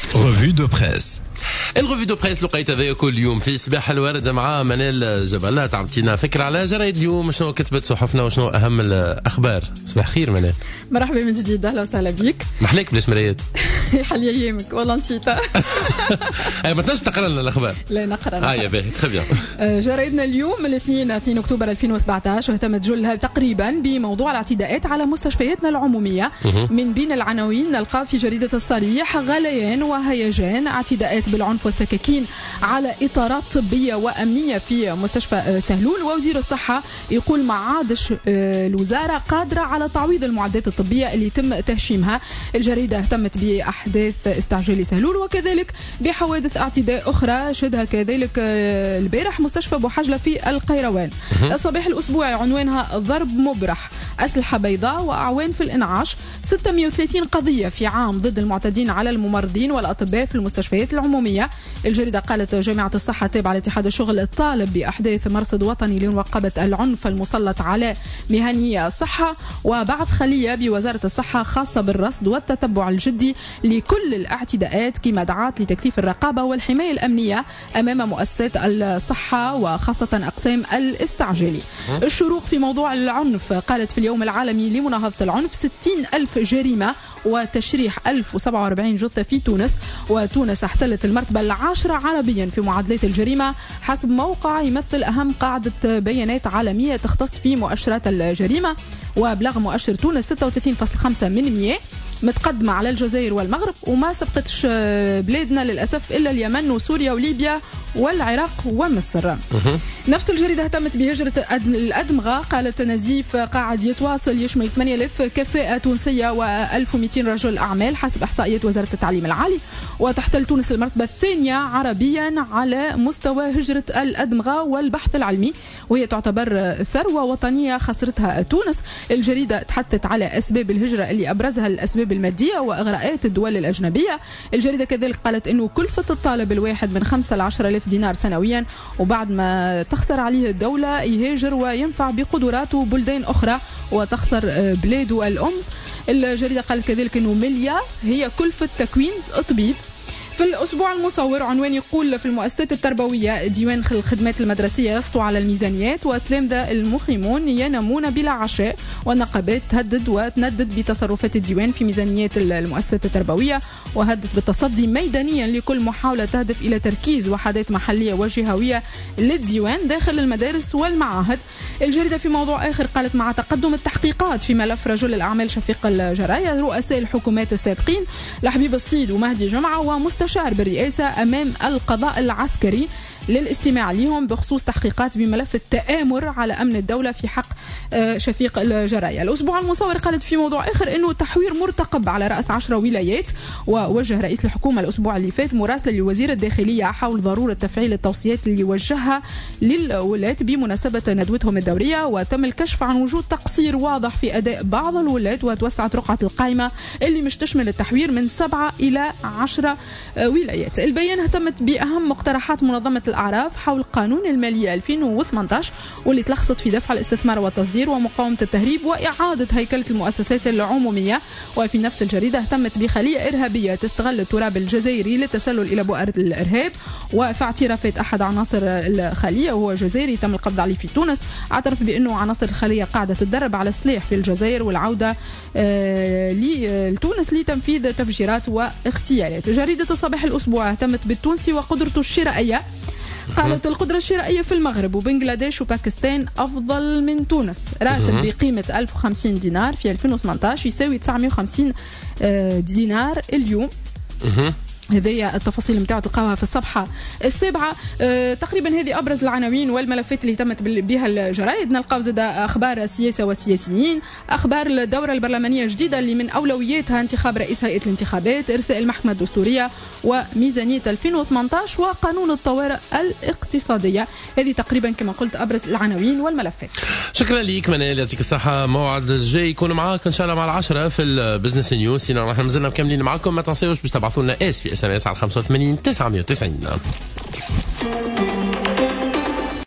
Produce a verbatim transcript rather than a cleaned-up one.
Revue de presse. الريفيو دو بريس لقيت هذايا كل يوم في صباح الورد مع منال جبل. تعطينا فكره على جرايد اليوم، شنو كتبت صحفنا وشنو اهم الاخبار. صباح خير منال. مرحبا من جديد، اهلا وسهلا بك. محليك بلاش مرايات. يحل ايامك والله نسيتها. اي ما تنجم تقرا لنا الاخبار؟ لا نقرا. اه يا باهي تخي بيان. جرايدنا اليوم الاثنين اثنين اكتوبر ألفين وسبعطاش اهتمت جلها تقريبا بموضوع الاعتداءات على مستشفياتنا العموميه. من بين العناوين نلقى في جريده الصريح غليان وهيجان، اعتداءات بالعنف والسكاكين على اطارات طبيه وامنيه في مستشفى سهلول، ووزير الصحه يقول ما عادش الوزاره قادره على تعويض المعدات الطبيه اللي يتم تهشيمها. الجريده اهتمت باحداث استعجال سهلول وكذلك بحوادث اعتداء اخرى شهدها كذلك البارح مستشفى بوحجله في القيروان. الصباح الاسبوعي عنوانها ضرب مبرح، اسلحه بيضاء واعوان في الانعاش، ستمئة وثلاثين قضيه في عام ضد المعتدين على الممرضين والاطباء في المستشفيات العموميه. الجريده قالت جامعه الصحه التابعه لاتحاد الشغل طالب باحداث مرصد وطني لمراقبه العنف المسلط على مهني الصحه، وبعث خليه بوزاره الصحه خاصه بالرصد والتتبع الجدي لكل الاعتداءات كمدعاة لتكثيف الرقابه والحمايه الامنيه امام مؤسسات الصحه وخاصه اقسام الاستعجالي. الشروق في موضوع العنف قالت في اليوم العالمي لمناهضه العنف ستين ألف جريمه وتشريح ألف وسبعة وأربعين جثة في تونس، وتونس احتلت المرتبة العاشرة عربيا في معدلات الجريمة حسب موقع يمثل أهم قاعدة بيانات عالمية تختص في مؤشرات الجريمة، وأبلغ مؤشر تونس ستة وثلاثين فاصلة خمسة من مئة، متقدمة على الجزائر والمغرب، وما سبقتش بلادنا للأسف إلا اليمن وسوريا وليبيا والعراق ومصر. نفس الجريدة اهتمت بهجرة الأدمغة، قالت نزيف قاعد يتواصل يشمل ثمانية آلاف كفاءة تونسية وألف ومئتين رجل أعمال حسب إحصائيات وزارة التعليم العالي، وتحتل تونس المرتبة الثانية عربيا على مستوى هجرة الأدمغة والبحث العلمي، وهي تعتبر ثروة وطنية خسرتها تونس. الجريدة تحدثت على أسباب الهجرة اللي أبرزها الأسباب المادية وإغراءات الدول الأجنبية. الجريدة كذلك قالت أنه كلفة الطالب الواحد من خمسة إلى عشرة آلاف دينار سنويا، وبعد ما تخسر عليه الدولة يهاجر وينفع بقدراته بلدان أخرى وتخسر بلاده الأم. الجريدة قالت كذلك أنه مليار هي كلفة تكوين طبيب. في الأسبوع المصور عنوان يقول في المؤسسات التربوية ديوان الخدمات المدرسية يسطو على الميزانيات، والتلامذة المخيمون ينامون بلا عشاء، والنقابات تهدد وتندد بتصرفات الديوان في ميزانيات المؤسسات التربوية، وهدد بالتصدي ميدانيا لكل محاولة تهدف إلى تركيز وحدات محلية وجهوية للديوان داخل المدارس والمعاهد. الجريدة في موضوع آخر قالت مع تقدم التحقيقات في ملف رجل الأعمال شفيق الجراية رؤساء الحكومات السابقين لحبيب الصيد ومهدي جمعة ومستشار بالرئاسة أمام القضاء العسكري للاستماع لهم بخصوص تحقيقات بملف التآمر على أمن الدولة في حق شفيق الجراية. الأسبوع المصور قالت في موضوع آخر أنه تحوير مرتقب على رأس عشر ولايات، ووجه رئيس الحكومة الأسبوع اللي فات مراسلة لوزير الداخلية حول ضرورة تفعيل التوصيات اللي وجهها للولاة بمناسبة ندوتهم الدورية، وتم الكشف عن وجود تقصير واضح في أداء بعض الولاة، وتوسعت رقعة القائمة اللي مش تشمل التحوير من سبعة إلى عشرة ولايات. البيان اهتمت بأهم مقترحات منظمة الأعراف حول قانون المالية ألفين وثمانية عشر واللي تلخصت في دفع الاستثمار والتصدير ومقاومة التهريب وإعادة هيكلة المؤسسات العمومية. وفي نفس الجريدة اهتمت بخلية إرهابية تستغل التراب الجزائري للتسلل إلى بؤرة الإرهاب، وفي اعترافات أحد عناصر الخلية وهو جزائري تم القبض عليه في تونس، اعترف بأنه عناصر الخلية قاعدة تدرب على سلاح في الجزائر والعودة آه لتونس لتنفيذ تفجيرات واغتيالات. جريدة الصباح الأسبوع اهتمت بالتونسي وقدرته الشرائية، قالت القدرة الشرائية في المغرب وبنغلاديش وباكستان أفضل من تونس. راتب بقيمة ألف وخمسين دينار في ألفين وثمانية عشر يساوي تسعمئة وخمسين دينار اليوم. هذه التفاصيل متاعها تلقاوها في الصفحة السابعة. أه تقريبا هذه أبرز العناوين والملفات اللي اهتمت بها الجرائد. نلقاو زاد أخبار السياسة والسياسيين، أخبار الدورة البرلمانية الجديدة اللي من أولوياتها انتخاب رئيس هيئة الانتخابات، إرساء المحكمة الدستورية وميزانية ألفين وثمانية عشر وقانون الطوارئ الاقتصادية. هذه تقريبا كما قلت أبرز العناوين والملفات. شكرا ليك منال، يعطيك الصحة. موعد الجاي يكون معاك إن شاء الله مع العشرة في البزنس نيوز. سينا راح مازلنا مكملين معاكم، ما تنسيوش باش تبعثوا لنا اس في اس ام اس على خمسة وثمانين تسعمئة وتسعين.